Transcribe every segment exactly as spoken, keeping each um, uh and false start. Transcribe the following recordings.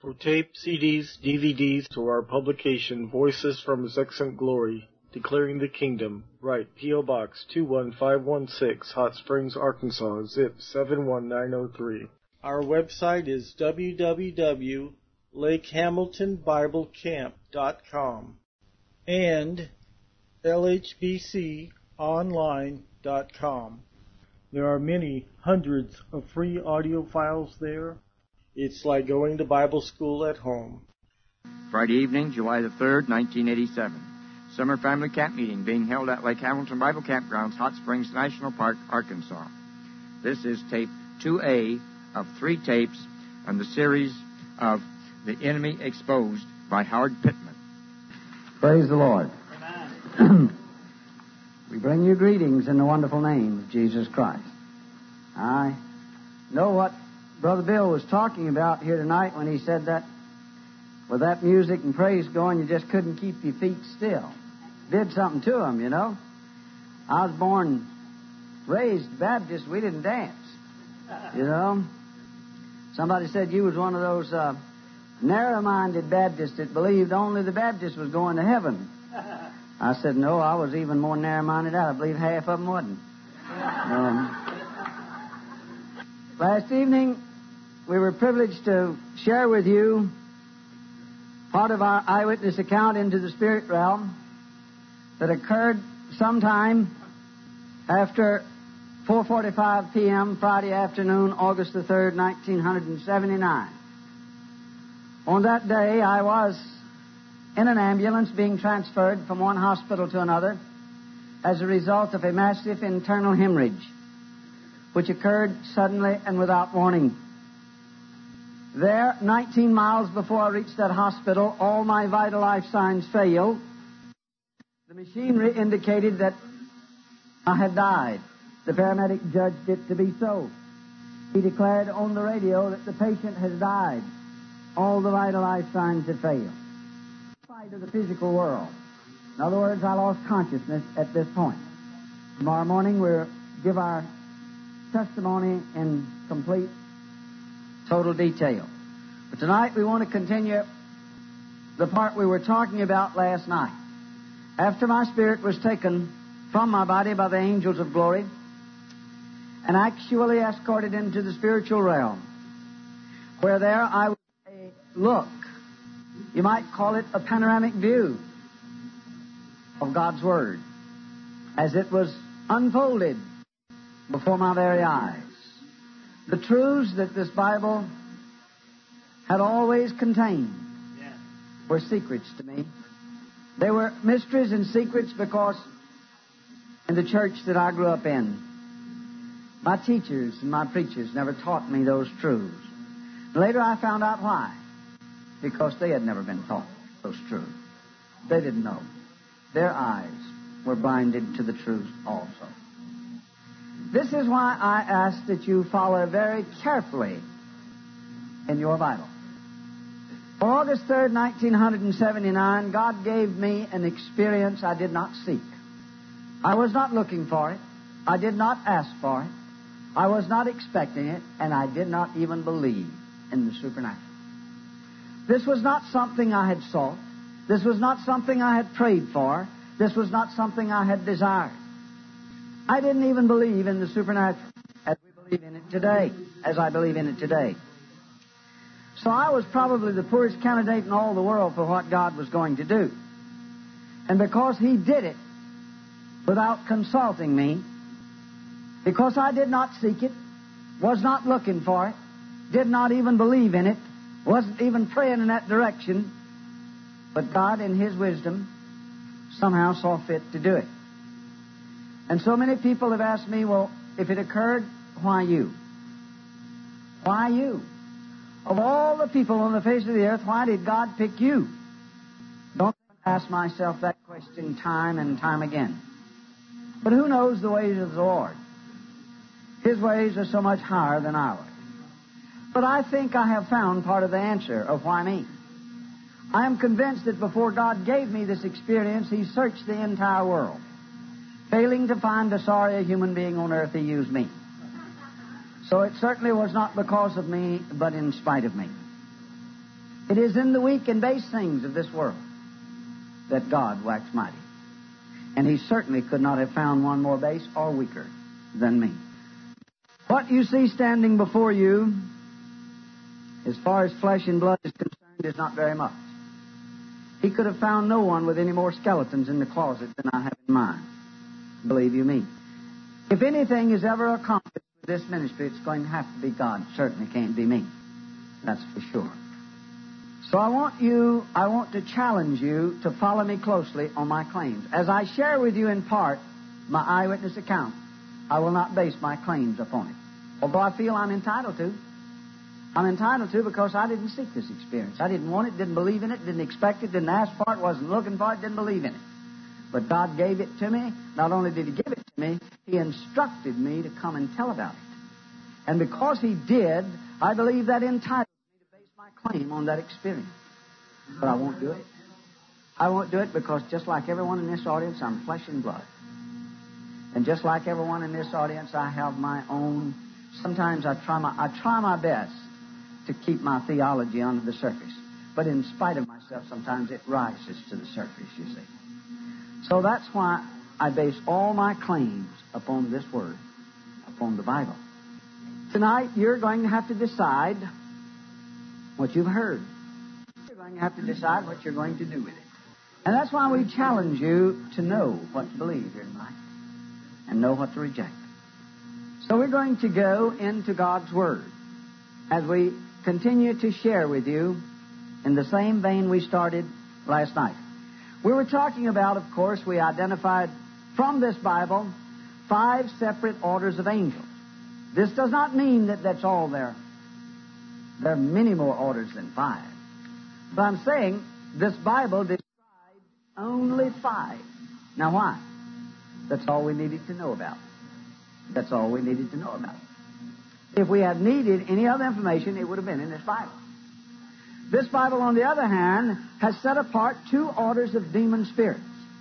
For tape, C Ds, D V Ds, to our publication, Voices from His Excellent Glory, Declaring the Kingdom, write P O. Box two one five one six, Hot Springs, Arkansas, zip seven one nine zero three. Our website is w w w dot lake hamilton bible camp dot com and l h b c online dot com. There are many hundreds of free audio files there. It's like going to Bible school at home. Friday evening, July the third, nineteen eighty-seven. Summer family camp meeting being held at Lake Hamilton Bible Campgrounds, Hot Springs National Park, Arkansas. This is tape two A of three tapes on the series of The Enemy Exposed by Howard Pittman. Praise the Lord. Amen. We bring you greetings in the wonderful name of Jesus Christ. I know what Brother Bill was talking about here tonight when he said that with that music and praise going, you just couldn't keep your feet still. Did something to them, you know. I was born, raised Baptist. We didn't dance, you know. Somebody said you was one of those uh, narrow-minded Baptists that believed only the Baptist was going to heaven. I said, no, I was even more narrow-minded. I believe half of them wasn't. Um, last evening, we were privileged to share with you part of our eyewitness account into the spirit realm that occurred sometime after four forty-five p.m. Friday afternoon, August the third, nineteen seventy-nine. On that day, I was in an ambulance being transferred from one hospital to another as a result of a massive internal hemorrhage, which occurred suddenly and without warning. There, nineteen miles before I reached that hospital, all my vital life signs failed. The machinery indicated that I had died. The paramedic judged it to be so. He declared on the radio that the patient has died. All the vital life signs had failed. In spite of the physical world. In other words, I lost consciousness at this point. Tomorrow morning we'll give our testimony in complete, total detail. But tonight we want to continue the part we were talking about last night. After my spirit was taken from my body by the angels of glory and actually escorted into the spiritual realm, where there I was a look, you might call it a panoramic view of God's Word as it was unfolded before my very eyes. The truths that this Bible had always contained yeah. were secrets to me. They were mysteries and secrets because in the church that I grew up in, my teachers and my preachers never taught me those truths. Later I found out why. Because they had never been taught those truths. They didn't know. Their eyes were blinded to the truth also. This is why I ask that you follow very carefully in your Bible. For August third, nineteen seventy-nine, God gave me an experience I did not seek. I was not looking for it. I did not ask for it. I was not expecting it, and I did not even believe in the supernatural. This was not something I had sought. This was not something I had prayed for. This was not something I had desired. I didn't even believe in the supernatural as we believe in it today, as I believe in it today. So I was probably the poorest candidate in all the world for what God was going to do. And because He did it without consulting me, because I did not seek it, was not looking for it, did not even believe in it, wasn't even praying in that direction, but God in His wisdom somehow saw fit to do it. And so many people have asked me, well, if it occurred, why you? Why you? Of all the people on the face of the earth, why did God pick you? Don't ask myself that question time and time again. But who knows the ways of the Lord? His ways are so much higher than ours. But I think I have found part of the answer of why me. I am convinced that before God gave me this experience, He searched the entire world. Failing to find a sorry human being on earth, He used me. So it certainly was not because of me, but in spite of me. It is in the weak and base things of this world that God waxed mighty. And He certainly could not have found one more base or weaker than me. What you see standing before you, as far as flesh and blood is concerned, is not very much. He could have found no one with any more skeletons in the closet than I have in mine. Believe you me. If anything is ever accomplished with this ministry, it's going to have to be God. It certainly can't be me. That's for sure. So I want you, I want to challenge you to follow me closely on my claims. As I share with you in part my eyewitness account, I will not base my claims upon it. Although I feel I'm entitled to. I'm entitled to because I didn't seek this experience. I didn't want it, didn't believe in it, didn't expect it, didn't ask for it, wasn't looking for it, didn't believe in it. But God gave it to me. Not only did He give it to me, He instructed me to come and tell about it. And because He did, I believe that entitles me to base my claim on that experience. But I won't do it. I won't do it because just like everyone in this audience, I'm flesh and blood. And just like everyone in this audience, I have my own. Sometimes I try my I try my best to keep my theology under the surface. But in spite of myself, sometimes it rises to the surface, you see. So that's why I base all my claims upon this Word, upon the Bible. Tonight, you're going to have to decide what you've heard. You're going to have to decide what you're going to do with it. And that's why we challenge you to know what to believe here tonight and know what to reject. So we're going to go into God's Word as we continue to share with you in the same vein we started last night. We were talking about, of course, we identified from this Bible five separate orders of angels. This does not mean that that's all there. There are many more orders than five. But I'm saying this Bible describes only five. Now why? That's all we needed to know about. That's all we needed to know about. If we had needed any other information, it would have been in this Bible. This Bible, on the other hand, has set apart two orders of demon spirits.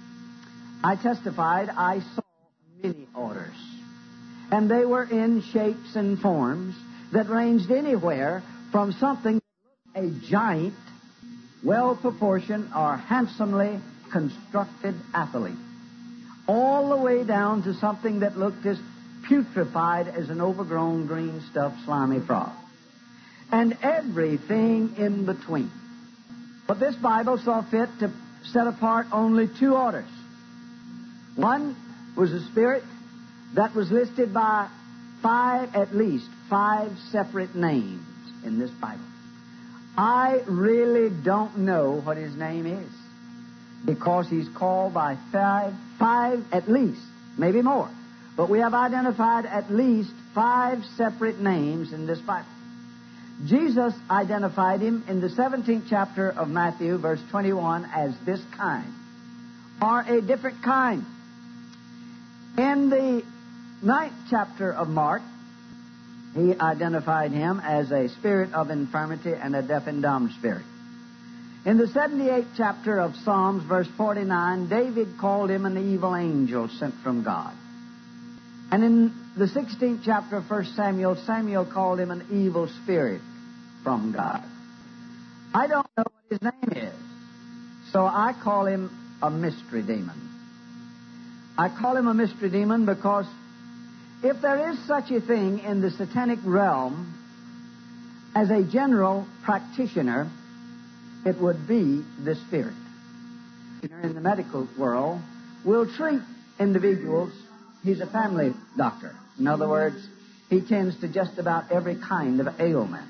I testified I saw many orders. And they were in shapes and forms that ranged anywhere from something that looked a giant, well-proportioned or handsomely constructed athlete, all the way down to something that looked as putrefied as an overgrown green stuffed slimy frog. And everything in between. But this Bible saw fit to set apart only two orders. One was a spirit that was listed by five, at least five separate names in this Bible. I really don't know what his name is because he's called by five, five at least, maybe more. But we have identified at least five separate names in this Bible. Jesus identified him in the seventeenth chapter of Matthew, verse twenty-one, as this kind, or a different kind. In the ninth chapter of Mark, he identified him as a spirit of infirmity and a deaf and dumb spirit. In the seventy-eighth chapter of Psalms, verse forty-nine, David called him an evil angel sent from God. And in the sixteenth chapter of First Samuel, Samuel called him an evil spirit from God. I don't know what his name is, so I call him a mystery demon. I call him a mystery demon because if there is such a thing in the satanic realm as a general practitioner, it would be the spirit. In the medical world, will treat individuals. He's a family doctor. In other words, he tends to just about every kind of ailment.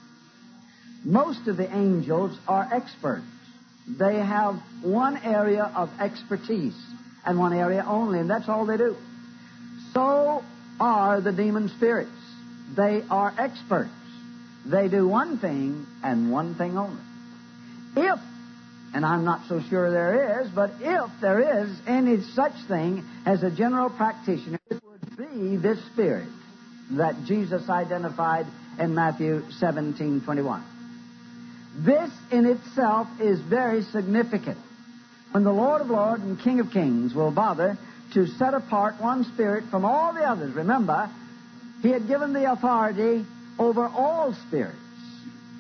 Most of the angels are experts. They have one area of expertise and one area only, and that's all they do. So are the demon spirits. They are experts. They do one thing and one thing only. If, and I'm not so sure there is, but if there is any such thing as a general practitioner, it would be this spirit that Jesus identified in Matthew seventeen twenty-one. This in itself is very significant. When the Lord of Lords and King of Kings will bother to set apart one spirit from all the others. Remember, he had given the authority over all spirits.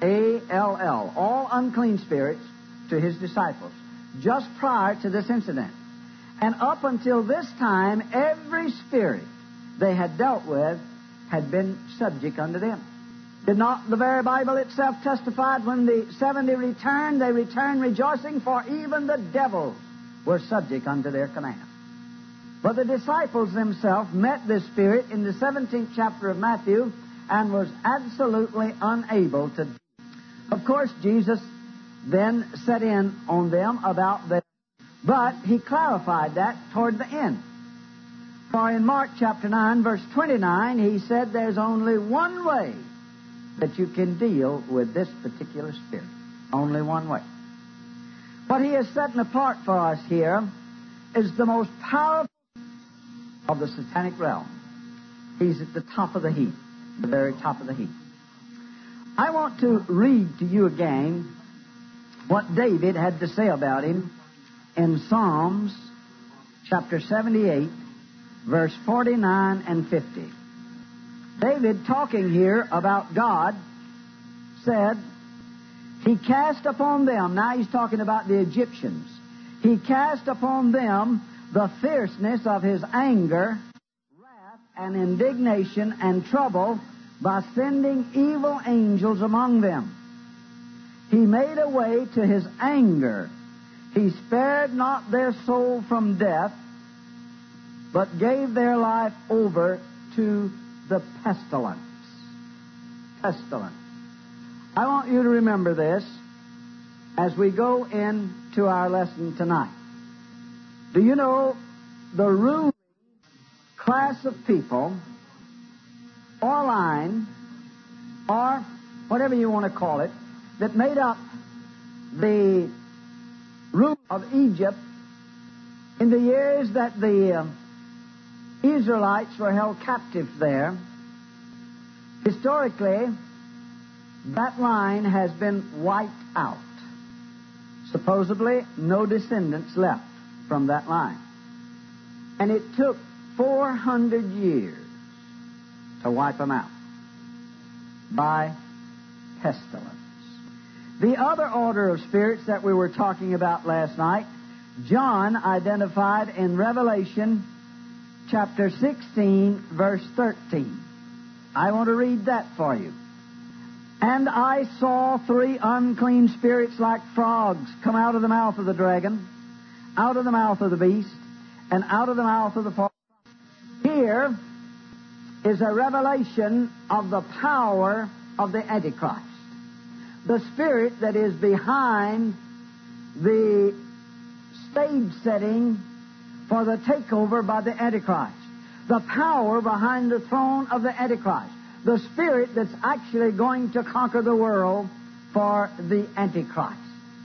A L L, all unclean spirits, to his disciples, just prior to this incident. And up until this time, every spirit they had dealt with had been subject unto them. Did not the very Bible itself testify when the seventy returned, they returned rejoicing, for even the devils were subject unto their command. But the disciples themselves met this spirit in the seventeenth chapter of Matthew and was absolutely unable to. Of course, Jesus then set in on them about them, but he clarified that toward the end. For in Mark chapter nine, verse twenty-nine, he said there's only one way that you can deal with this particular spirit. Only one way. What he has set apart for us here is the most powerful of the satanic realm. He's at the top of the heap, the very top of the heap. I want to read to you again what David had to say about him in Psalms chapter seventy-eight, verse forty-nine and fifty. David, talking here about God, said, He cast upon them, now he's talking about the Egyptians, He cast upon them the fierceness of His anger, wrath, and indignation and trouble by sending evil angels among them. He made a way to His anger. He spared not their soul from death, but gave their life over to the pestilence. Pestilence. I want you to remember this as we go into our lesson tonight. Do you know the ruling class of people, or line, or whatever you want to call it, that made up the rule of Egypt in the years that the uh, Israelites were held captive there? Historically, that line has been wiped out. Supposedly, no descendants left from that line. And it took four hundred years to wipe them out by pestilence. The other order of spirits that we were talking about last night, John identified in Revelation chapter sixteen, verse thirteen. I want to read that for you. And I saw three unclean spirits like frogs come out of the mouth of the dragon, out of the mouth of the beast, and out of the mouth of the false prophet. Here is a revelation of the power of the Antichrist, the spirit that is behind the stage setting for the takeover by the Antichrist, the power behind the throne of the Antichrist, the spirit that's actually going to conquer the world for the Antichrist.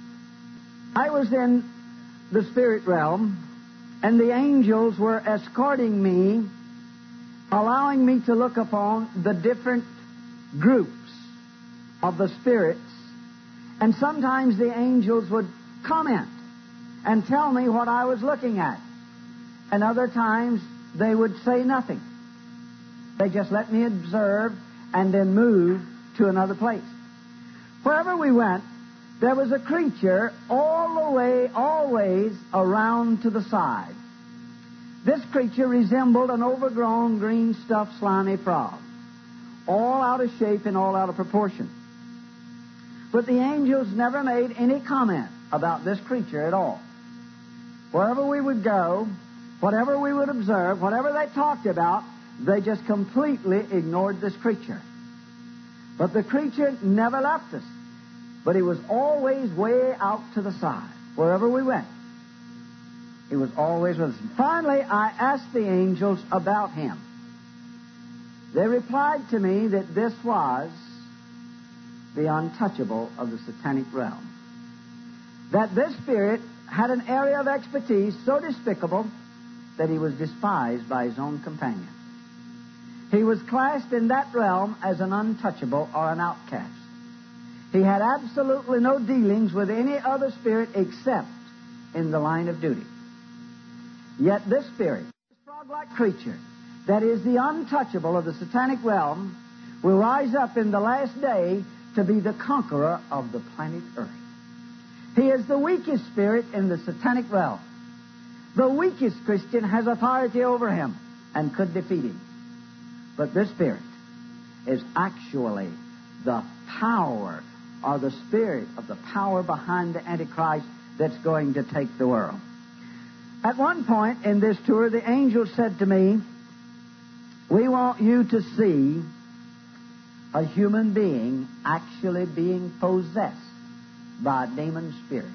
I was in the spirit realm, and the angels were escorting me, allowing me to look upon the different groups of the spirits, and sometimes the angels would comment and tell me what I was looking at, and other times they would say nothing. They just let me observe and then move to another place. Wherever we went, there was a creature all the way, always around to the side. This creature resembled an overgrown, green-stuffed, slimy frog, all out of shape and all out of proportion. But the angels never made any comment about this creature at all. Wherever we would go, whatever we would observe, whatever they talked about, they just completely ignored this creature. But the creature never left us. But he was always way out to the side. Wherever we went, he was always with us. Finally, I asked the angels about him. They replied to me that this was the untouchable of the satanic realm. That this spirit had an area of expertise so despicable that he was despised by his own companions. He was classed in that realm as an untouchable or an outcast. He had absolutely no dealings with any other spirit except in the line of duty. Yet this spirit, this frog-like creature, that is the untouchable of the satanic realm, will rise up in the last day to be the conqueror of the planet Earth. He is the weakest spirit in the satanic realm. The weakest Christian has authority over him and could defeat him. But this spirit is actually the power, or the spirit of the power behind the Antichrist that's going to take the world. At one point in this tour, the angel said to me, "We want you to see a human being actually being possessed by a demon spirit."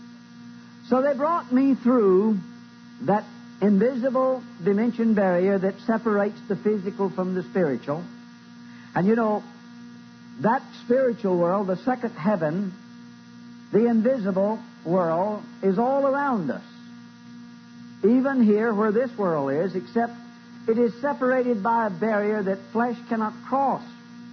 So they brought me through that invisible dimension barrier that separates the physical from the spiritual. And you know, that spiritual world, the second heaven, the invisible world, is all around us. Even here where this world is, except it is separated by a barrier that flesh cannot cross.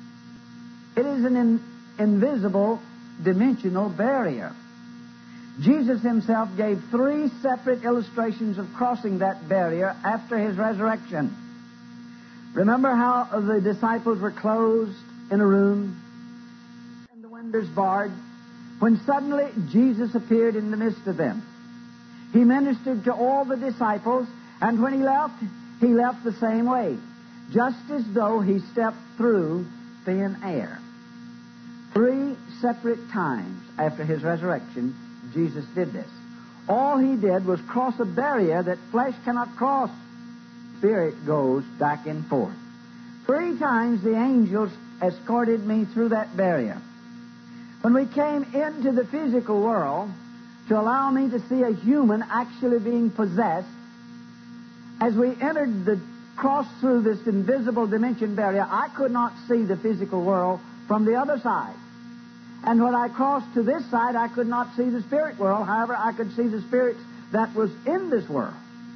It is an in, invisible dimensional barrier. Jesus himself gave three separate illustrations of crossing that barrier after his resurrection. Remember how the disciples were closed in a room and the windows barred, when suddenly Jesus appeared in the midst of them. He ministered to all the disciples, and when he left, he left the same way, just as though he stepped through thin air. Three separate times after his resurrection, Jesus did this. All he did was cross a barrier that flesh cannot cross. Spirit goes back and forth. Three times the angels escorted me through that barrier. When we came into the physical world to allow me to see a human actually being possessed, as we entered the cross through this invisible dimension barrier, I could not see the physical world from the other side. And when I crossed to this side, I could not see the spirit world. However, I could see the spirits that was in this world.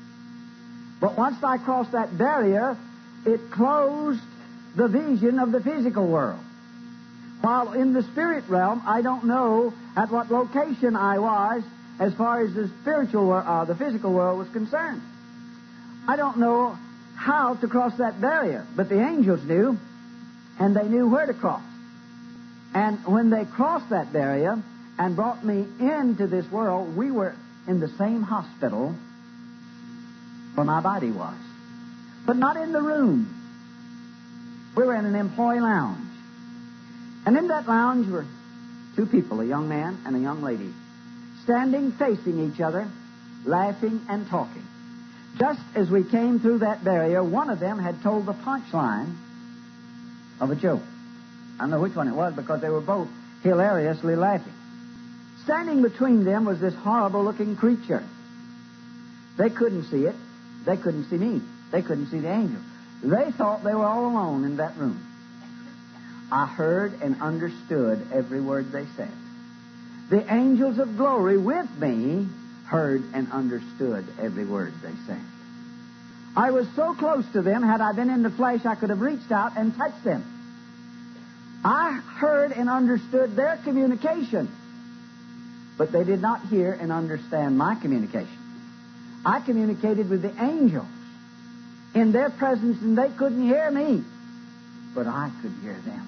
But once I crossed that barrier, it closed the vision of the physical world. While in the spirit realm, I don't know at what location I was as far as the spiritual world, uh, the physical world was concerned. I don't know how to cross that barrier, but the angels knew, and they knew where to cross. And when they crossed that barrier and brought me into this world, we were in the same hospital where my body was, but not in the room. We were in an employee lounge. And in that lounge were two people, a young man and a young lady, standing facing each other, laughing and talking. Just as we came through that barrier, one of them had told the punchline of a joke. I don't know which one it was because they were both hilariously laughing. Standing between them was this horrible-looking creature. They couldn't see it. They couldn't see me. They couldn't see the angel. They thought they were all alone in that room. I heard and understood every word they said. The angels of glory with me heard and understood every word they said. I was so close to them, had I been in the flesh, I could have reached out and touched them. I heard and understood their communication, but they did not hear and understand my communication. I communicated with the angels in their presence, and they couldn't hear me, but I could hear them.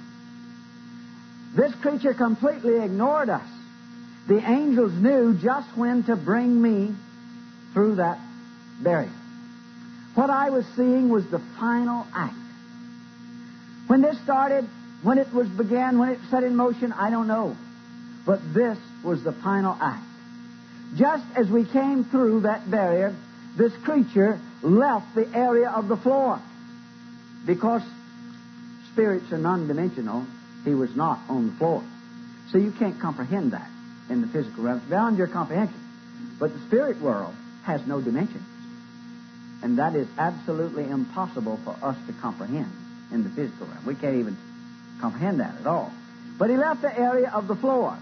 This creature completely ignored us. The angels knew just when to bring me through that barrier. What I was seeing was the final act. When this started, when it was began, when it set in motion, I don't know. But this was the final act. Just as we came through that barrier, this creature left the area of the floor. Because spirits are non-dimensional, he was not on the floor. So you can't comprehend that in the physical realm. It's beyond your comprehension. But the spirit world has no dimensions. And that is absolutely impossible for us to comprehend in the physical realm. We can't even comprehend that at all. But he left the area of the floor.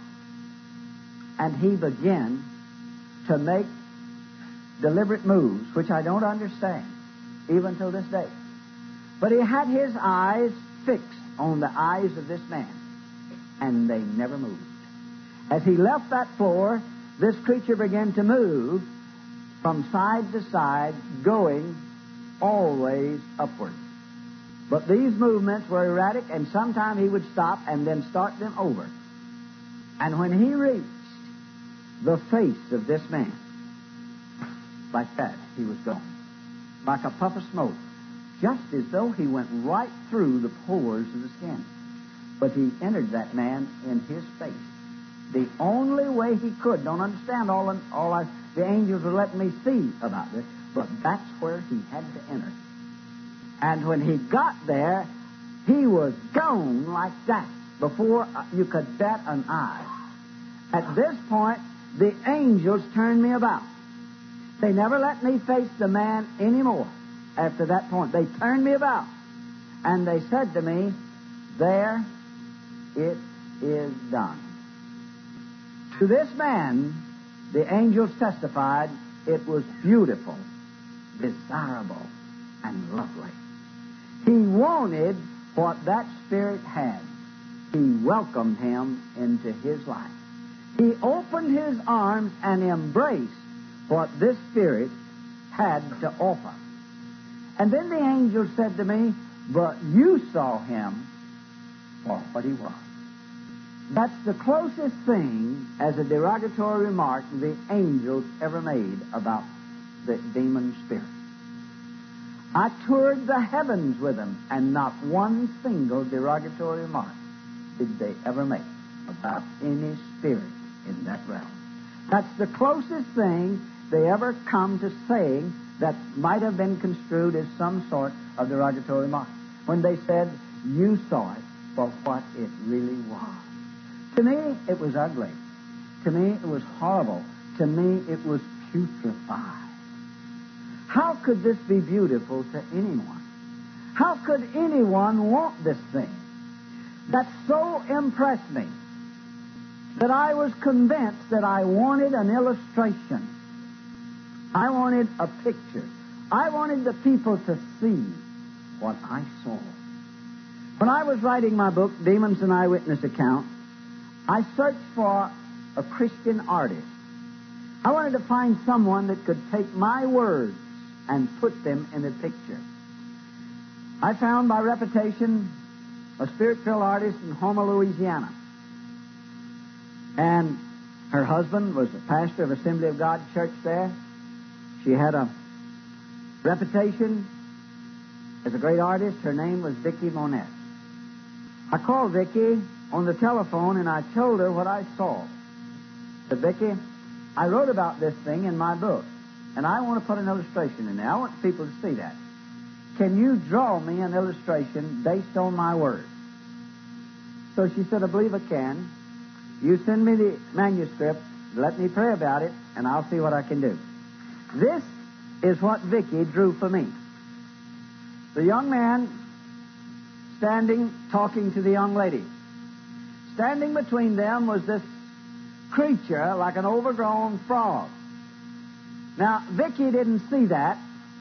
And he began to make deliberate moves, which I don't understand, even till this day. But he had his eyes fixed on the eyes of this man, and they never moved. As he left that floor, this creature began to move from side to side, going always upward. But these movements were erratic, and sometimes he would stop and then start them over. And when he reached the face of this man, like that, he was gone. Like a puff of smoke. Just as though he went right through the pores of the skin. But he entered that man in his face. The only way he could. Don't understand all, all I, the angels were letting me see about this, but that's where he had to enter. And when he got there, he was gone like that before you could bat an eye. At this point, the angels turned me about. They never let me face the man anymore after that point. They turned me about. And they said to me, there it is done. To this man, the angels testified it was beautiful, desirable, and lovely. He wanted what that spirit had. He welcomed him into his life. He opened his arms and embraced what this spirit had to offer. And then the angel said to me, but you saw him for what he was. That's the closest thing as a derogatory remark the angels ever made about the demon spirit. I toured the heavens with them, and not one single derogatory remark did they ever make about any spirit in that realm. That's the closest thing they ever come to saying that might have been construed as some sort of derogatory remark. When they said, you saw it for what it really was. To me, it was ugly. To me, it was horrible. To me, it was putrefied. How could this be beautiful to anyone? How could anyone want this thing? That so impressed me that I was convinced that I wanted an illustration. I wanted a picture. I wanted the people to see what I saw. When I was writing my book, Demons, an Eyewitness Account, I searched for a Christian artist. I wanted to find someone that could take my words and put them in a picture. I found by reputation a spirit-filled artist in Houma, Louisiana. And her husband was a pastor of Assembly of God Church there. She had a reputation as a great artist. Her name was Vicki Monette. I called Vicki on the telephone and I told her what I saw. I said, Vicki, I wrote about this thing in my book, and I want to put an illustration in there. I want people to see that. Can you draw me an illustration based on my words? So she said, I believe I can. You send me the manuscript, let me pray about it, and I'll see what I can do. This is what Vicki drew for me. The young man standing, talking to the young lady. Standing between them was this creature like an overgrown frog. Now, Vicki didn't see that.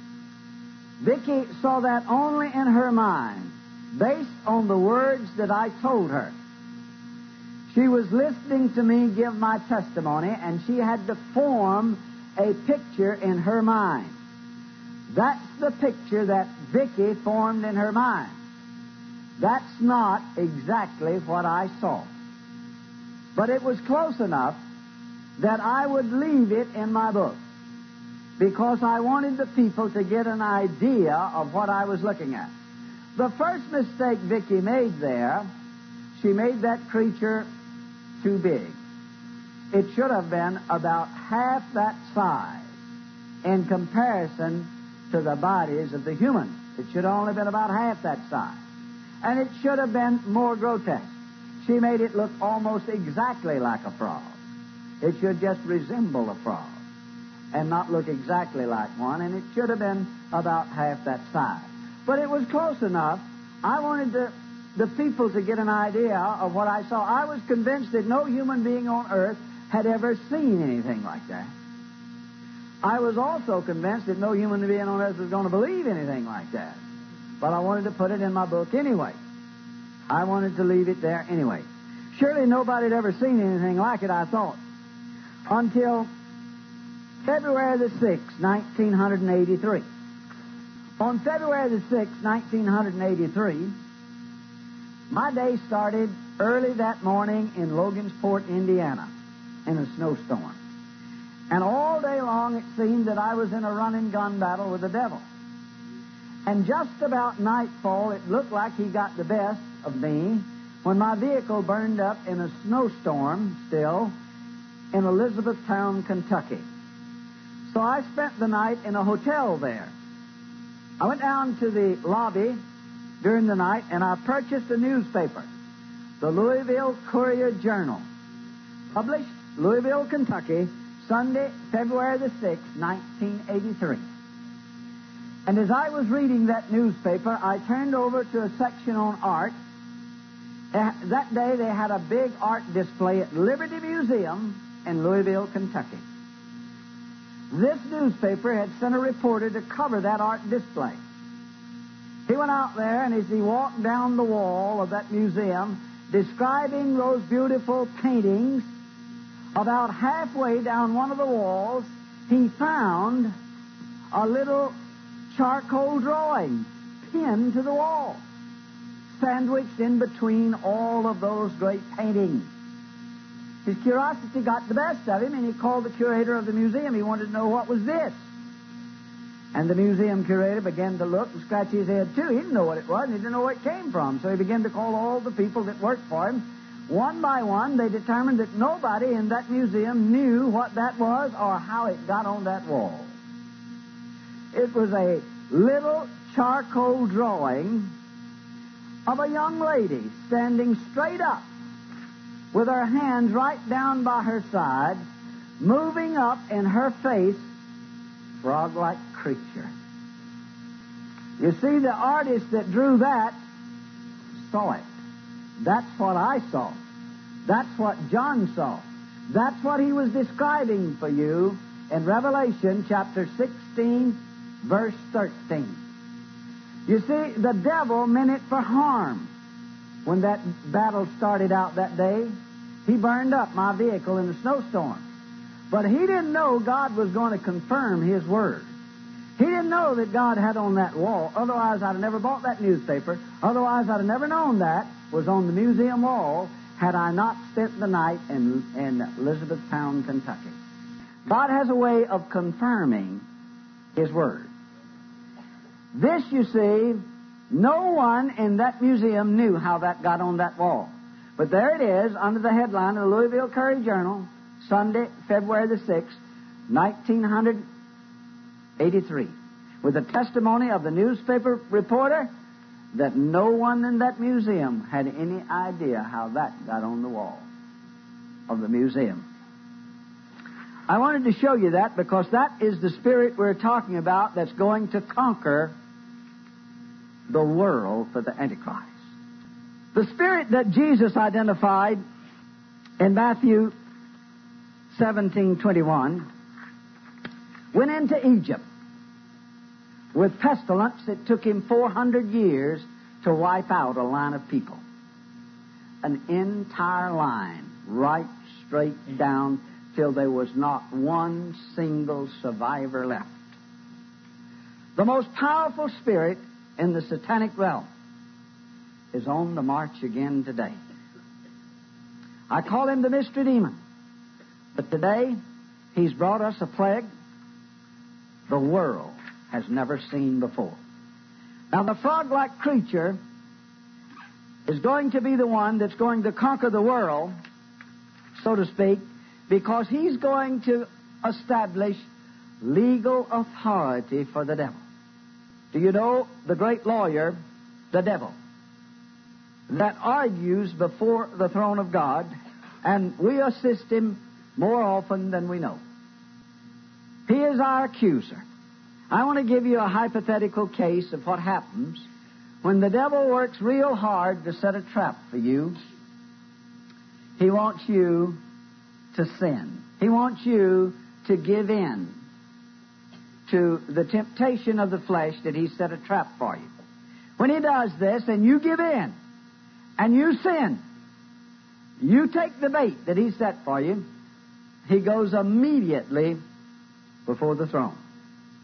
Vicki saw that only in her mind, based on the words that I told her. She was listening to me give my testimony, and she had to form a picture in her mind. That's the picture that Vicki formed in her mind. That's not exactly what I saw. But it was close enough that I would leave it in my book, because I wanted the people to get an idea of what I was looking at. The first mistake Vicki made there, she made that creature too big. It should have been about half that size in comparison to the bodies of the humans. It should have only been about half that size. And it should have been more grotesque. She made it look almost exactly like a frog. It should just resemble a frog and not look exactly like one, and it should have been about half that size. But it was close enough. I wanted to, the people to get an idea of what I saw. I was convinced that no human being on earth had ever seen anything like that. I was also convinced that no human being on earth was going to believe anything like that. But I wanted to put it in my book anyway. I wanted to leave it there anyway. Surely nobody had ever seen anything like it, I thought. Until February the sixth, nineteen eighty-three. On February the sixth, nineteen eighty-three, my day started early that morning in Logansport, Indiana, in a snowstorm. And all day long it seemed that I was in a run-and-gun battle with the devil. And just about nightfall, it looked like he got the best of me when my vehicle burned up in a snowstorm still in Elizabethtown, Kentucky. So I spent the night in a hotel there. I went down to the lobby during the night and I purchased a newspaper, the Louisville Courier-Journal, published Louisville, Kentucky, Sunday, February the sixth, nineteen eighty-three. And as I was reading that newspaper, I turned over to a section on art. That day they had a big art display at Liberty Museum in Louisville, Kentucky. This newspaper had sent a reporter to cover that art display. He went out there, and as he walked down the wall of that museum, describing those beautiful paintings, about halfway down one of the walls, he found a little charcoal drawing pinned to the wall, sandwiched in between all of those great paintings. His curiosity got the best of him, and he called the curator of the museum. He wanted to know what was this. And the museum curator began to look and scratch his head, too. He didn't know what it was, and he didn't know where it came from. So he began to call all the people that worked for him. One by one, they determined that nobody in that museum knew what that was or how it got on that wall. It was a little charcoal drawing of a young lady standing straight up with her hands right down by her side, moving up in her face, frog-like creature. You see, the artist that drew that saw it. That's what I saw. That's what John saw. That's what he was describing for you in Revelation chapter sixteen, verse thirteen. You see, the devil meant it for harm. When that battle started out that day, he burned up my vehicle in a snowstorm. But he didn't know God was going to confirm his word. He didn't know that God had on that wall. Otherwise, I'd have never bought that newspaper. Otherwise, I'd have never known that was on the museum wall had I not spent the night in, in Elizabethtown, Kentucky. God has a way of confirming his word. This, you see, no one in that museum knew how that got on that wall. But there it is, under the headline of the Louisville Courier-Journal, Sunday, February the sixth, nineteen eighty-three, with the testimony of the newspaper reporter that no one in that museum had any idea how that got on the wall of the museum. I wanted to show you that because that is the spirit we're talking about that's going to conquer the world for the Antichrist. The spirit that Jesus identified in Matthew seventeen twenty-one went into Egypt with pestilence. It took him four hundred years to wipe out a line of people. An entire line, right straight down, till there was not one single survivor left. The most powerful spirit in the satanic realm is on the march again today. I call him the mystery demon. But today, he's brought us a plague the world has never seen before. Now, the frog-like creature is going to be the one that's going to conquer the world, so to speak, because he's going to establish legal authority for the devil. Do you know the great lawyer, the devil, that argues before the throne of God, and we assist him more often than we know? He is our accuser. I want to give you a hypothetical case of what happens when the devil works real hard to set a trap for you. He wants you to sin. He wants you to give in to the temptation of the flesh that he set a trap for you. When he does this and you give in and you sin, you take the bait that he set for you, he goes immediately before the throne.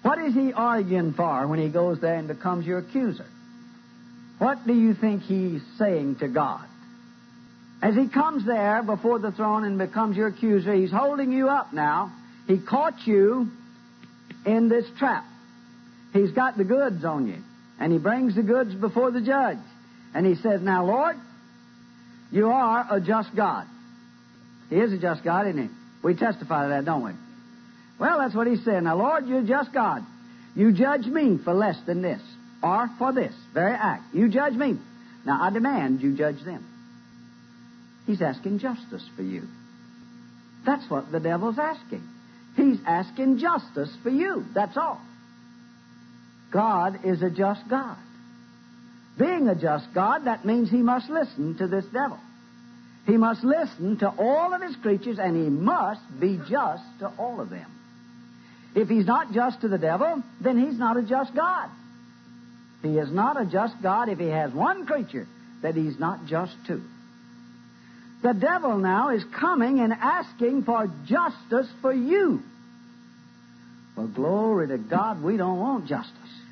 What is he arguing for when he goes there and becomes your accuser? What do you think he's saying to God? As he comes there before the throne and becomes your accuser, he's holding you up now. He caught you in this trap. He's got the goods on you. And he brings the goods before the judge. And he says, now, Lord, you are a just God. He is a just God, isn't he? We testify to that, don't we? Well, that's what he said. Now, Lord, you're a just God. You judge me for less than this, or for this very act. You judge me. Now, I demand you judge them. He's asking justice for you. That's what the devil's asking. He's asking justice for you. That's all. God is a just God. Being a just God, that means he must listen to this devil. He must listen to all of his creatures, and he must be just to all of them. If he's not just to the devil, then he's not a just God. He is not a just God if he has one creature that he's not just to. The devil now is coming and asking for justice for you. Well, glory to God, we don't want justice.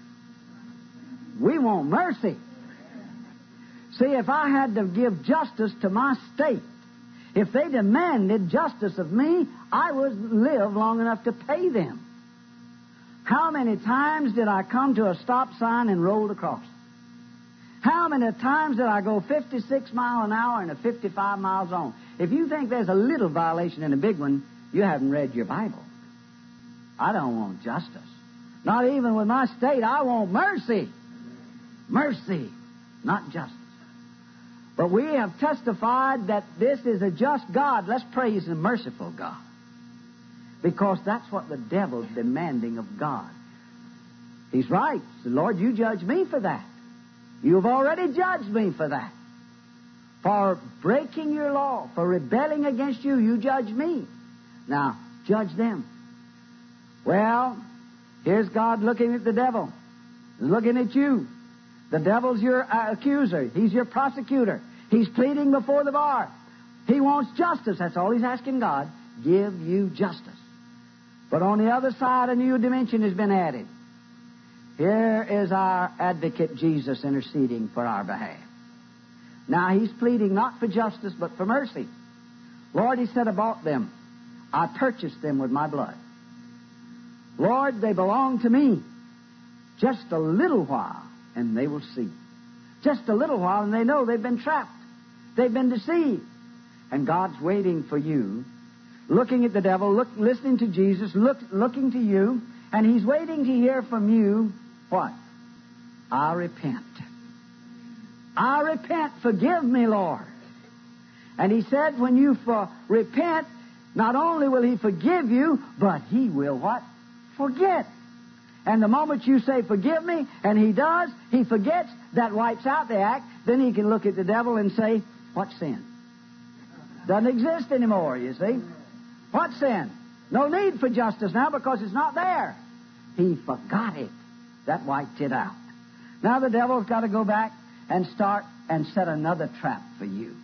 We want mercy. See, if I had to give justice to my state, if they demanded justice of me, I would live long enough to pay them. How many times did I come to a stop sign and rolled across? How many times did I go fifty-six miles an hour in a fifty-five mile zone? If you think there's a little violation in a big one, you haven't read your Bible. I don't want justice. Not even with my state. I want mercy. Mercy, not justice. But we have testified that this is a just God. Let's praise the merciful God. Because that's what the devil's demanding of God. He's right. He said, Lord, you judge me for that. You've already judged me for that. For breaking your law, for rebelling against you, you judge me. Now, judge them. Well, here's God looking at the devil, looking at you. The devil's your uh, accuser. He's your prosecutor. He's pleading before the bar. He wants justice. That's all he's asking God. Give you justice. But on the other side, a new dimension has been added. Here is our advocate, Jesus, interceding for our behalf. Now, he's pleading not for justice, but for mercy. Lord, he said, I bought them. I purchased them with my blood. Lord, they belong to me. Just a little while, and they will see. Just a little while, and they know they've been trapped. They've been deceived. And God's waiting for you, looking at the devil, look, listening to Jesus, look, looking to you, and he's waiting to hear from you, what? I repent. I repent. Forgive me, Lord. And he said, when you for, repent, not only will he forgive you, but he will what? Forget. And the moment you say, forgive me, and he does, he forgets, that wipes out the act. Then he can look at the devil and say, what sin? Doesn't exist anymore, you see. What sin? No need for justice now because it's not there. He forgot it. That wiped it out. Now the devil's got to go back and start and set another trap for you.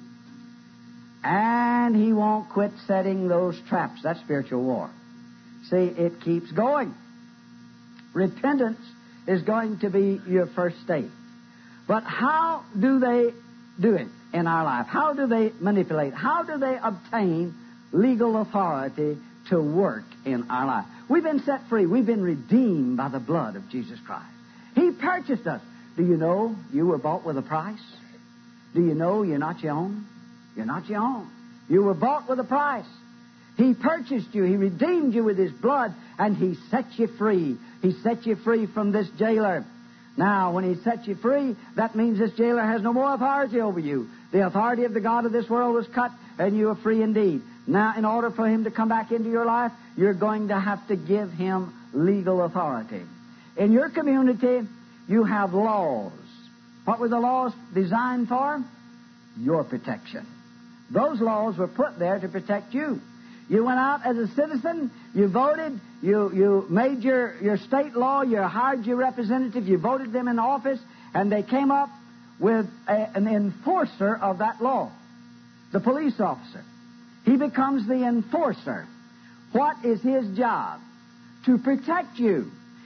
And he won't quit setting those traps. That's spiritual war. See, it keeps going. Repentance is going to be your first state. But how do they do it in our life? How do they manipulate? How do they obtain legal authority to work in our life? We've been set free. We've been redeemed by the blood of Jesus Christ. He purchased us. Do you know you were bought with a price? Do you know you're not your own? You're not your own. You were bought with a price. He purchased you. He redeemed you with His blood, and He set you free. He set you free from this jailer. Now, when He set you free, that means this jailer has no more authority over you. The authority of the God of this world was cut, and you are free indeed. Now, in order for Him to come back into your life, you're going to have to give Him legal authority. In your community, you have laws. What were the laws designed for? Your protection. Those laws were put there to protect you. You went out as a citizen, you voted, you, you made your, your state law, you hired your representative, you voted them in office, and they came up with a, an enforcer of that law, the police officer. He becomes the enforcer. What is his job? To protect you.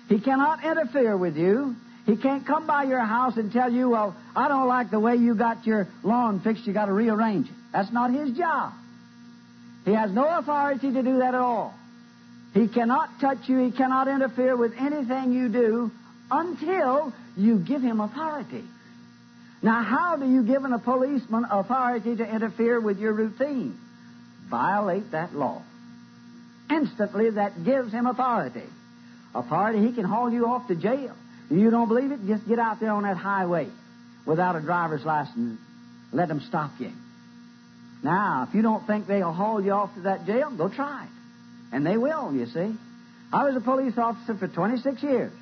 He cannot interfere with you. He can't come by your house and tell you, well, I don't like the way you got your lawn fixed. You got to rearrange it. That's not his job. He has no authority to do that at all. He cannot touch you. He cannot interfere with anything you do until you give him authority. Now, how do you give a policeman authority to interfere with your routine? Violate that law. Instantly, that gives him authority. Authority, he can haul you off to jail. If you don't believe it, just get out there on that highway without a driver's license. Let them stop you. Now, if you don't think they'll haul you off to that jail, go try it. And they will, you see. I was a police officer for twenty-six years.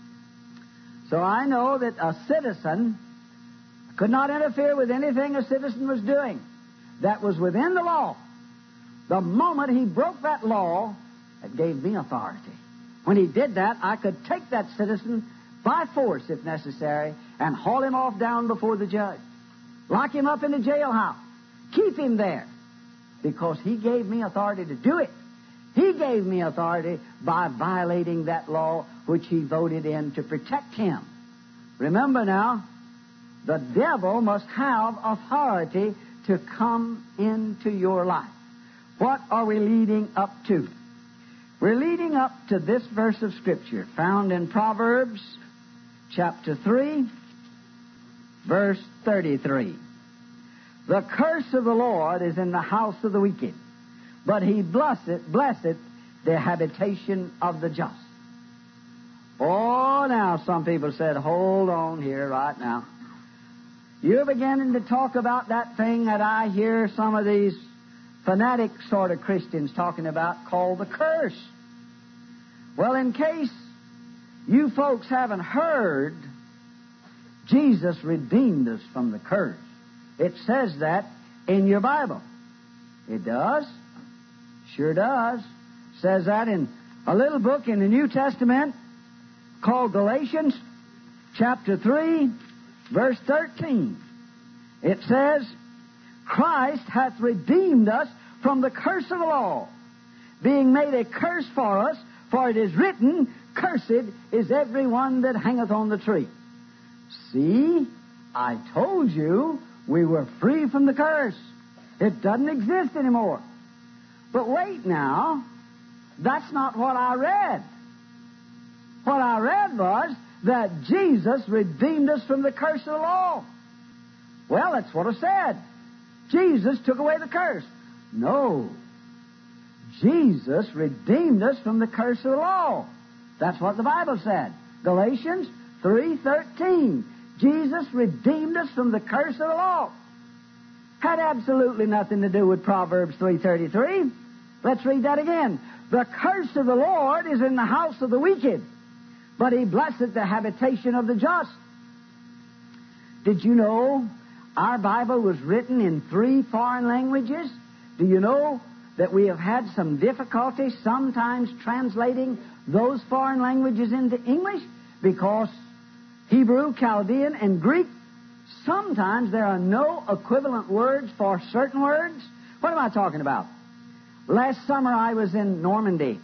So I know that a citizen could not interfere with anything a citizen was doing that was within the law. The moment he broke that law, it gave me authority. When he did that, I could take that citizen by force, if necessary, and haul him off down before the judge. Lock him up in the jailhouse. Keep him there. Because he gave me authority to do it. He gave me authority by violating that law which he voted in to protect him. Remember now, the devil must have authority to come into your life. What are we leading up to? We're leading up to this verse of Scripture found in Proverbs chapter three, verse thirty-three. The curse of the Lord is in the house of the wicked, but he blesseth, blesseth the habitation of the just. Oh, now, some people said, hold on here right now. You're beginning to talk about that thing that I hear some of these fanatic sort of Christians talking about called the curse. Well, in case you folks haven't heard, Jesus redeemed us from the curse. It says that in your Bible. It does. Sure does. It says that in a little book in the New Testament called Galatians chapter three, verse thirteen. It says, Christ hath redeemed us from the curse of the law, being made a curse for us, for it is written, Cursed is every one that hangeth on the tree. See, I told you we were free from the curse. It doesn't exist anymore. But wait now, that's not what I read. What I read was that Jesus redeemed us from the curse of the law. Well, that's what I said. Jesus took away the curse. No. Jesus redeemed us from the curse of the law. That's what the Bible said. Galatians three thirteen. Jesus redeemed us from the curse of the law. Had absolutely nothing to do with Proverbs three thirty-three. Let's read that again. The curse of the Lord is in the house of the wicked, but he blesseth the habitation of the just. Did you know our Bible was written in three foreign languages? Do you know that we have had some difficulty sometimes translating those foreign languages into English? Because Hebrew, Chaldean, and Greek, sometimes there are no equivalent words for certain words. What am I talking about? Last summer I was in Normandy,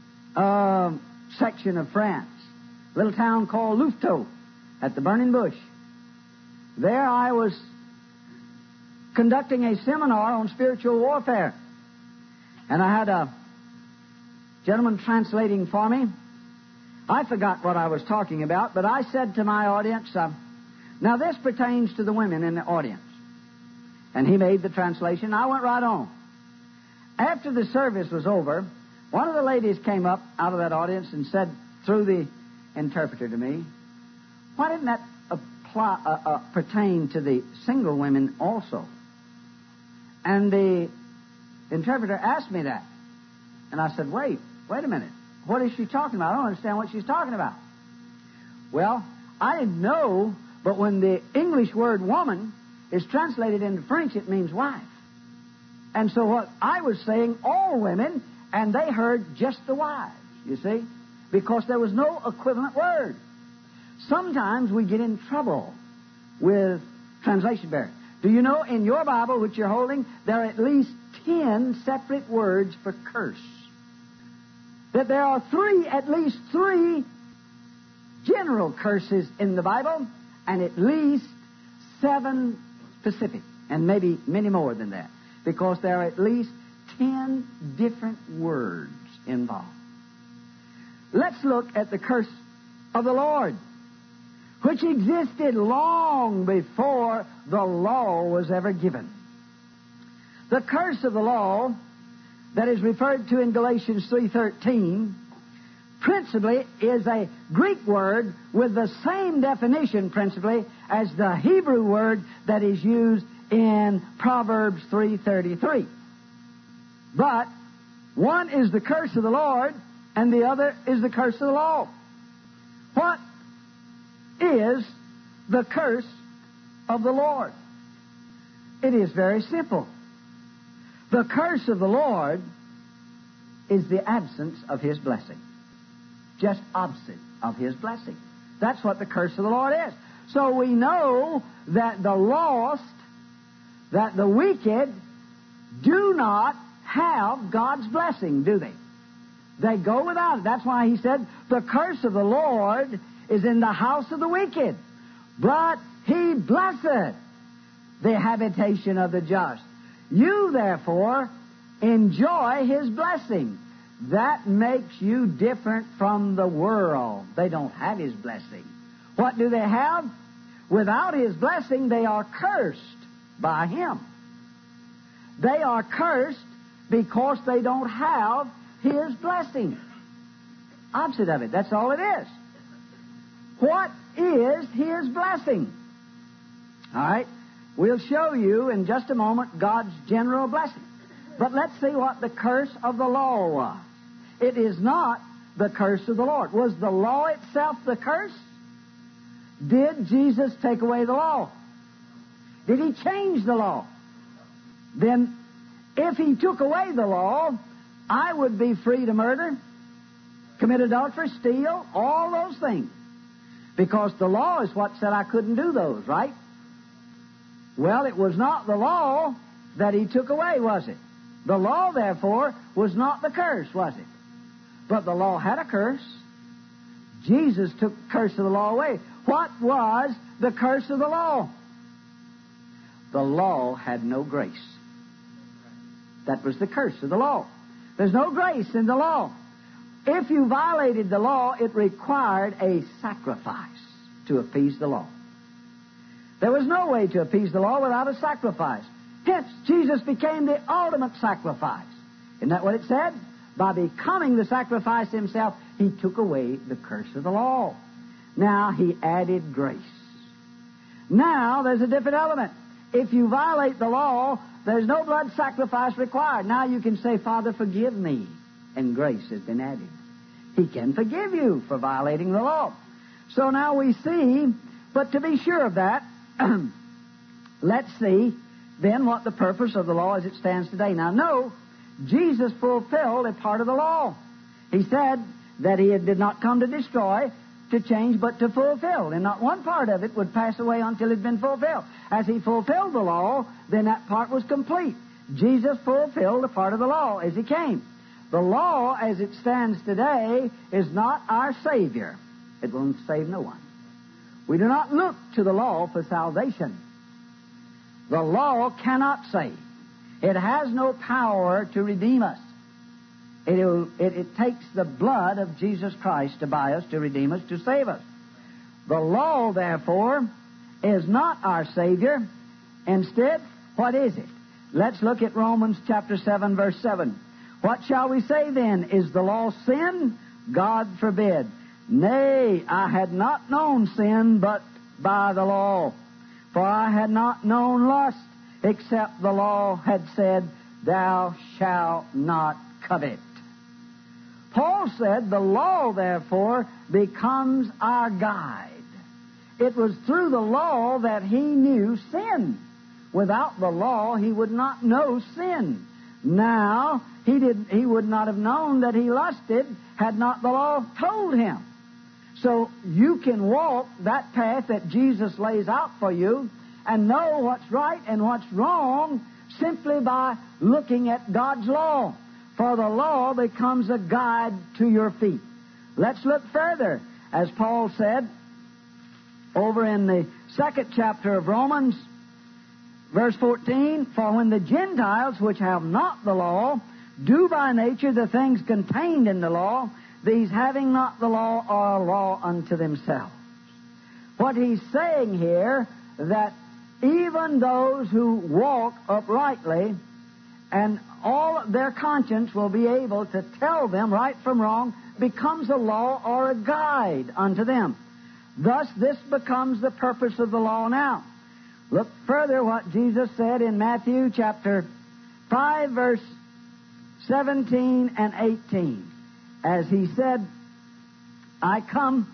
a section of France, a little town called Louveteaux, at the Burning Bush. There I was conducting a seminar on spiritual warfare. And I had a gentleman translating for me. I forgot what I was talking about, but I said to my audience, uh, now this pertains to the women in the audience. And he made the translation. I went right on. After the service was over, one of the ladies came up out of that audience and said through the interpreter to me, why didn't that apply, uh, uh, pertain to the single women also? And the interpreter asked me that. And I said, wait, wait a minute. What is she talking about? I don't understand what she's talking about. Well, I didn't know, but when the English word woman is translated into French, it means wife. And so what I was saying, all women, and they heard just the wives, you see, because there was no equivalent word. Sometimes we get in trouble with translation barriers. Do you know in your Bible, which you're holding, there are at least ten separate words for curse? That there are three, at least three general curses in the Bible and at least seven specific, and maybe many more than that, because there are at least ten different words involved. Let's look at the curse of the Lord, which existed long before the law was ever given. The curse of the law that is referred to in Galatians three thirteen principally is a Greek word with the same definition principally as the Hebrew word that is used in Proverbs three thirty-three. But one is the curse of the Lord and the other is the curse of the law. What is the curse of the Lord? It is very simple. The curse of the Lord is the absence of His blessing. Just opposite of His blessing. That's what the curse of the Lord is. So we know that the lost, that the wicked, do not have God's blessing, do they? They go without it. That's why He said, the curse of the Lord is in the house of the wicked, but He blesseth the habitation of the just. You, therefore, enjoy His blessing. That makes you different from the world. They don't have His blessing. What do they have? Without His blessing, they are cursed by Him. They are cursed because they don't have His blessing. Opposite of it. That's all it is. What is His blessing? All right. We'll show you in just a moment God's general blessing. But let's see what the curse of the law was. It is not the curse of the Lord. Was the law itself the curse? Did Jesus take away the law? Did He change the law? Then, if He took away the law, I would be free to murder, commit adultery, steal, all those things. Because the law is what said I couldn't do those, right? Well, it was not the law that He took away, was it? The law, therefore, was not the curse, was it? But the law had a curse. Jesus took the curse of the law away. What was the curse of the law? The law had no grace. That was the curse of the law. There's no grace in the law. If you violated the law, it required a sacrifice to appease the law. There was no way to appease the law without a sacrifice. Hence, Jesus became the ultimate sacrifice. Isn't that what it said? By becoming the sacrifice Himself, He took away the curse of the law. Now, He added grace. Now, there's a different element. If you violate the law, there's no blood sacrifice required. Now you can say, Father, forgive me. And grace has been added. He can forgive you for violating the law. So now we see, but to be sure of that, let's see then what the purpose of the law as it stands today. Now, no, Jesus fulfilled a part of the law. He said that He did not come to destroy, to change, but to fulfill. And not one part of it would pass away until it had been fulfilled. As He fulfilled the law, then that part was complete. Jesus fulfilled a part of the law as He came. The law, as it stands today, is not our Savior. It will save no one. We do not look to the law for salvation. The law cannot save. It has no power to redeem us. It, it, it takes the blood of Jesus Christ to buy us, to redeem us, to save us. The law, therefore, is not our Savior. Instead, what is it? Let's look at Romans chapter seven, verse seven. What shall we say then? Is the law sin? God forbid. Nay, I had not known sin but by the law. For I had not known lust, except the law had said, Thou shalt not covet. Paul said, the law, therefore, becomes our guide. It was through the law that he knew sin. Without the law, he would not know sin. Now, he did, he would not have known that he lusted had not the law told him. So you can walk that path that Jesus lays out for you and know what's right and what's wrong simply by looking at God's law. For the law becomes a guide to your feet. Let's look further as Paul said over in the second chapter of Romans, verse fourteen, for when the Gentiles, which have not the law, do by nature the things contained in the law, these having not the law are a law unto themselves. What he's saying here, that even those who walk uprightly, and all their conscience will be able to tell them right from wrong, becomes a law or a guide unto them. Thus, this becomes the purpose of the law now. Look further what Jesus said in Matthew chapter five, verse seventeen and eighteen. As he said, I come,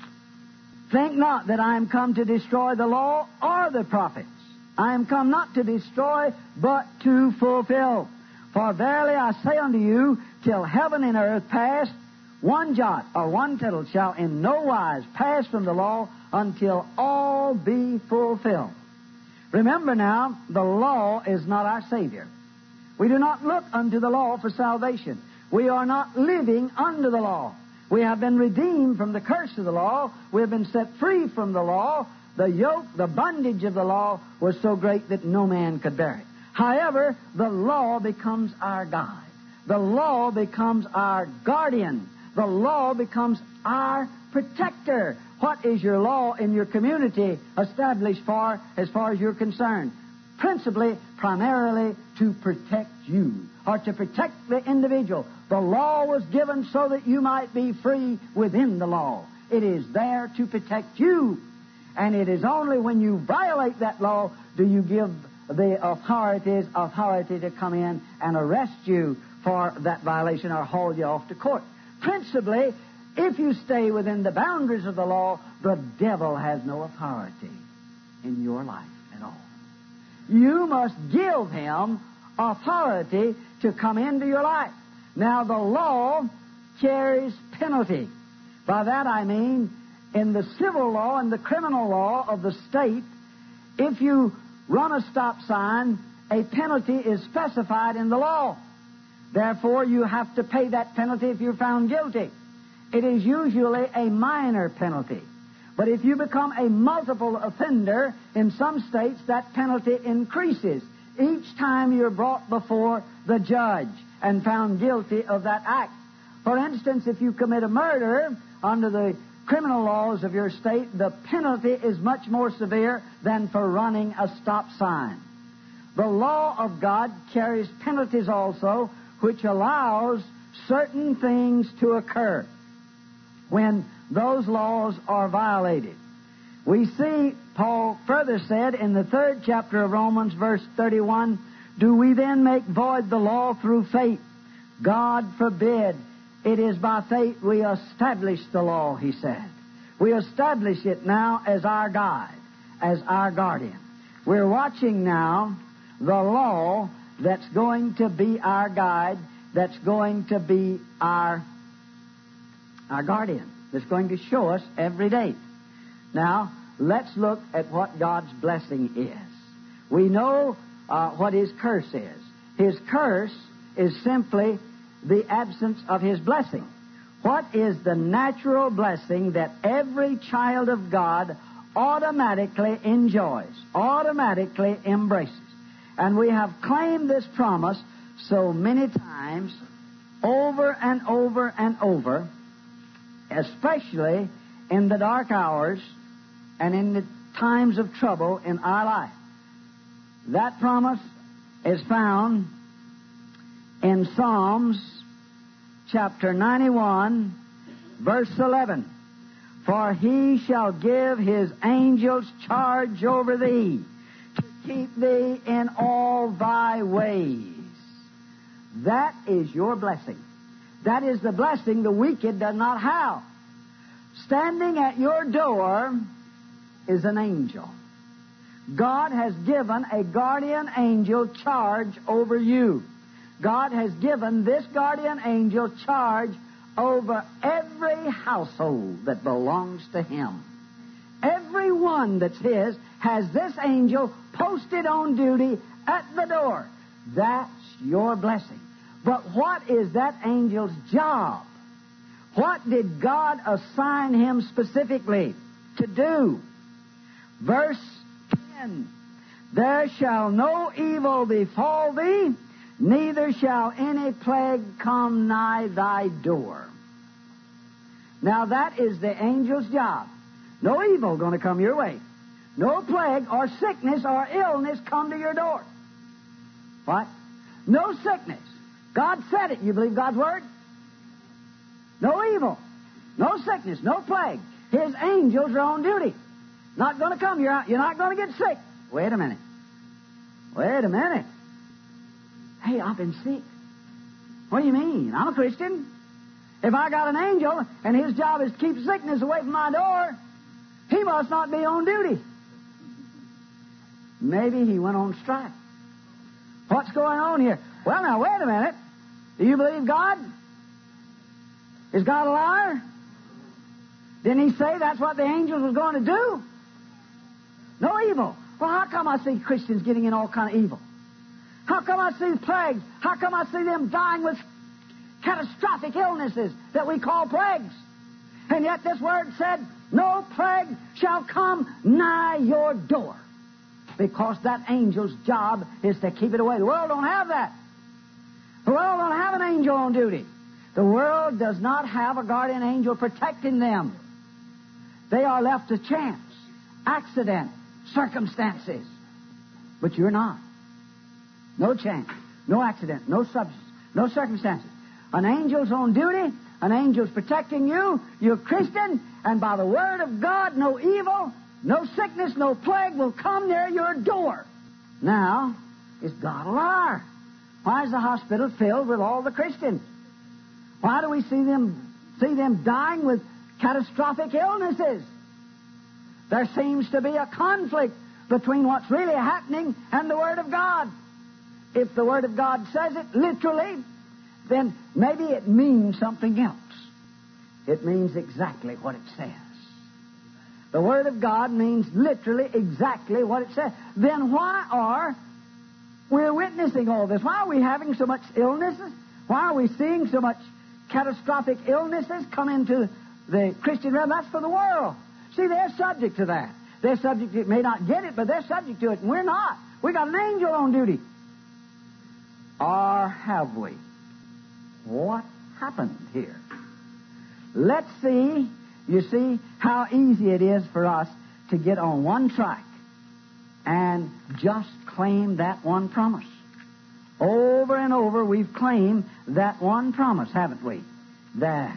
think not that I am come to destroy the law or the prophets. I am come not to destroy, but to fulfill. For verily I say unto you, till heaven and earth pass, one jot or one tittle shall in no wise pass from the law until all be fulfilled. Remember now, the law is not our Savior. We do not look unto the law for salvation. We are not living under the law. We have been redeemed from the curse of the law. We have been set free from the law. The yoke, the bondage of the law was so great that no man could bear it. However, the law becomes our guide. The law becomes our guardian. The law becomes our protector. What is your law in your community established for as far as you're concerned? Principally, primarily, to protect you, or to protect the individual. The law was given so that you might be free within the law. It is there to protect you. And it is only when you violate that law do you give the authorities authority to come in and arrest you for that violation or haul you off to court. Principally, if you stay within the boundaries of the law, the devil has no authority in your life at all. You must give him authority to come into your life. Now, the law carries penalty. By that I mean, in the civil law and the criminal law of the state, if you run a stop sign, a penalty is specified in the law. Therefore, you have to pay that penalty if you're found guilty. It is usually a minor penalty. But if you become a multiple offender, in some states that penalty increases each time you're brought before the judge and found guilty of that act. For instance, if you commit a murder under the criminal laws of your state, the penalty is much more severe than for running a stop sign. The law of God carries penalties also, which allows certain things to occur when those laws are violated. We see, Paul further said in the third chapter of Romans, verse thirty-one, do we then make void the law through faith? God forbid. It is by faith we establish the law, he said. We establish it now as our guide, as our guardian. We're watching now the law that's going to be our guide, that's going to be our, our guardian, that's going to show us every day. Now, let's look at what God's blessing is. We know uh, what His curse is. His curse is simply the absence of His blessing. What is the natural blessing that every child of God automatically enjoys, automatically embraces? And we have claimed this promise so many times, over and over and over, especially in the dark hours and in the times of trouble in our life. That promise is found in Psalms chapter ninety-one, verse eleven. For He shall give His angels charge over thee, to keep thee in all thy ways. That is your blessing. That is the blessing the wicked does not have. Standing at your door is an angel. God has given a guardian angel charge over you. God has given this guardian angel charge over every household that belongs to Him. Every one that's His has this angel posted on duty at the door. That's your blessing. But what is that angel's job? What did God assign him specifically to do? Verse ten, there shall no evil befall thee, neither shall any plague come nigh thy door. Now that is the angel's job. No evil going to come your way. No plague or sickness or illness come to your door. What? No sickness. God said it. You believe God's word? No evil. No sickness. No plague. His angels are on duty. Not going to come. You're, out. You're not going to get sick. Wait a minute. Wait a minute. Hey, I've been sick. What do you mean? I'm a Christian. If I got an angel and his job is to keep sickness away from my door, he must not be on duty. Maybe he went on strike. What's going on here? Well, now, wait a minute. Do you believe God? Is God a liar? Didn't he say that's what the angels was going to do? No evil. Well, how come I see Christians getting in all kind of evil? How come I see plagues? How come I see them dying with catastrophic illnesses that we call plagues? And yet this word said, no plague shall come nigh your door. Because that angel's job is to keep it away. The world don't have that. The world don't have an angel on duty. The world does not have a guardian angel protecting them. They are left to chance, accident, circumstances. But you're not. No chance, no accident, no substance, no circumstances. An angel's on duty. An angel's protecting you. You're a Christian. And by the word of God, no evil, no sickness, no plague will come near your door. Now, is God a liar? Why is the hospital filled with all the Christians? Why do we see them see them dying with catastrophic illnesses? There seems to be a conflict between what's really happening and the Word of God. If the Word of God says it literally, then maybe it means something else. It means exactly what it says. The Word of God means literally exactly what it says. Then why are we witnessing all this? Why are we having so much illnesses? Why are we seeing so much catastrophic illnesses come into the Christian realm? That's for the world. See, they're subject to that. They're subject to it. May not get it, but they're subject to it, and we're not. We got an angel on duty. Or have we? What happened here? Let's see, you see, how easy it is for us to get on one track and just claim that one promise. Over and over we've claimed that one promise, haven't we? That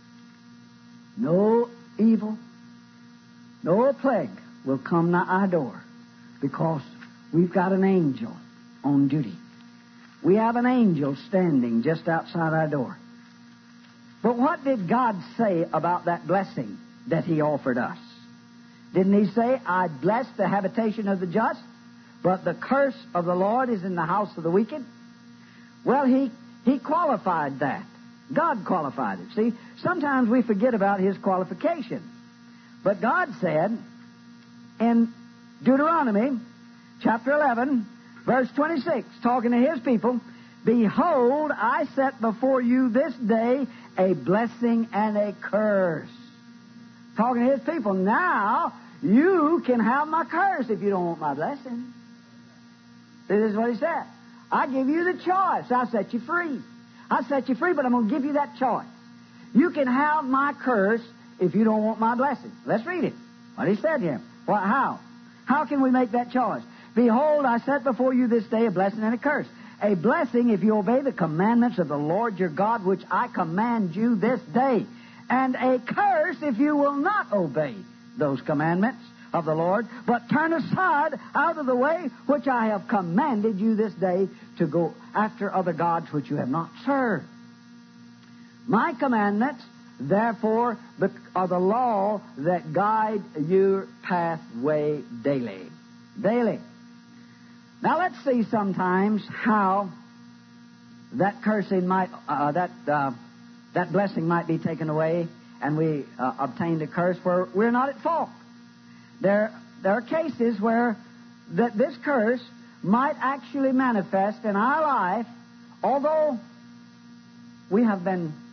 no evil, no plague will come nigh our door because we've got an angel on duty. We have an angel standing just outside our door. But what did God say about that blessing that He offered us? Didn't He say, I bless the habitation of the just, but the curse of the Lord is in the house of the wicked? Well, He, he qualified that. God qualified it. See, sometimes we forget about His qualification. But God said in Deuteronomy chapter eleven, verse twenty-six, talking to His people, behold, I set before you this day a blessing and a curse. Talking to His people, now you can have my curse if you don't want my blessing. This is what He said. I give you the choice. I set you free. I set you free, but I'm going to give you that choice. You can have my curse if you don't want my blessing. Let's read it. What He said here. Well, how? How can we make that choice? Behold, I set before you this day a blessing and a curse. A blessing if you obey the commandments of the Lord your God, which I command you this day. And a curse if you will not obey those commandments of the Lord, but turn aside out of the way which I have commanded you this day to go after other gods which you have not served. My commandments, therefore, are the law that guide your pathway daily. Daily. Now let's see sometimes how that cursing might, uh, that uh, that blessing might be taken away, and we uh, obtained a curse where we're not at fault. There, there are cases where that this curse might actually manifest in our life, although we have been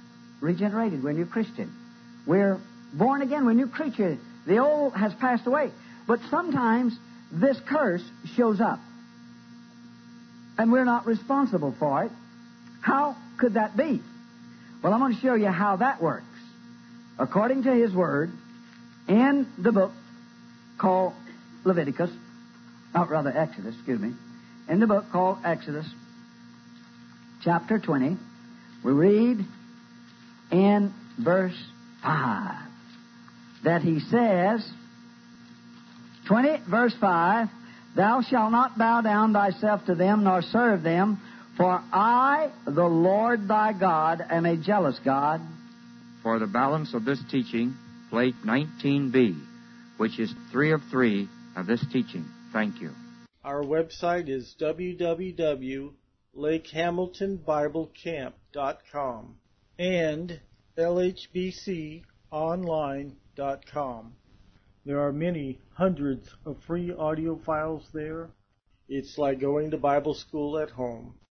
regenerated. We're a new Christian. We're born again. We're a new creature. The old has passed away. But sometimes this curse shows up. And we're not responsible for it. How could that be? Well, I'm going to show you how that works. According to His Word, in the book called Leviticus, oh, rather Exodus, excuse me, in the book called Exodus, chapter twenty, we read in verse five that He says, twenty, verse five, Thou shalt not bow down thyself to them, nor serve them, for I, the Lord thy God, am a jealous God. For the balance of this teaching, plate nineteen B, which is three of three of this teaching. Thank you. Our website is w w w dot lake hamilton bible camp dot com and l h b c online dot com. There are many hundreds of free audio files there. It's like going to Bible school at home.